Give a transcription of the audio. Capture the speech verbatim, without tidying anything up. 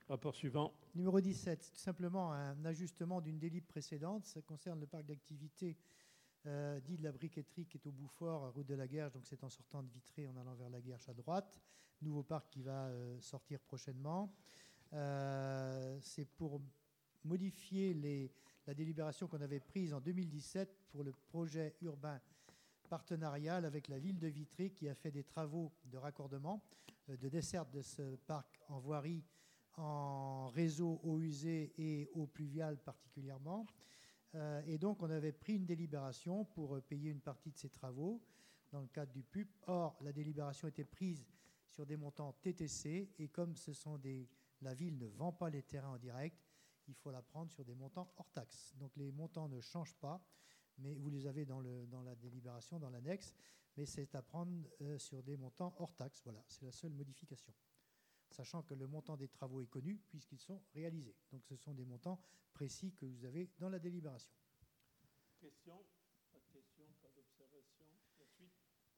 Rapport suivant. Numéro dix-sept, c'est tout simplement un ajustement d'une délib précédente. Ça concerne le parc d'activité euh, dit de la briqueterie qui est au Bouffort, route de la Guerche. Donc c'est en sortant de Vitré, en allant vers la Guerche à droite. Nouveau parc qui va euh, sortir prochainement. Euh, c'est pour modifier les, la délibération qu'on avait prise en deux mille dix-sept pour le projet urbain partenarial avec la ville de Vitré qui a fait des travaux de raccordement, euh, de desserte de ce parc en voirie, en réseau eau usée et eau pluviale particulièrement. Euh, et donc, on avait pris une délibération pour euh, payer une partie de ces travaux dans le cadre du P U P. Or, la délibération était prise sur des montants T T C et comme ce sont des, la ville ne vend pas les terrains en direct, il faut la prendre sur des montants hors taxe. Donc, les montants ne changent pas, mais vous les avez dans, le, dans la délibération, dans l'annexe, mais c'est à prendre euh, sur des montants hors taxe. Voilà, c'est la seule modification. Sachant que le montant des travaux est connu puisqu'ils sont réalisés. Donc ce sont des montants précis que vous avez dans la délibération. Question ? Pas de question, pas d'observation. La suite ?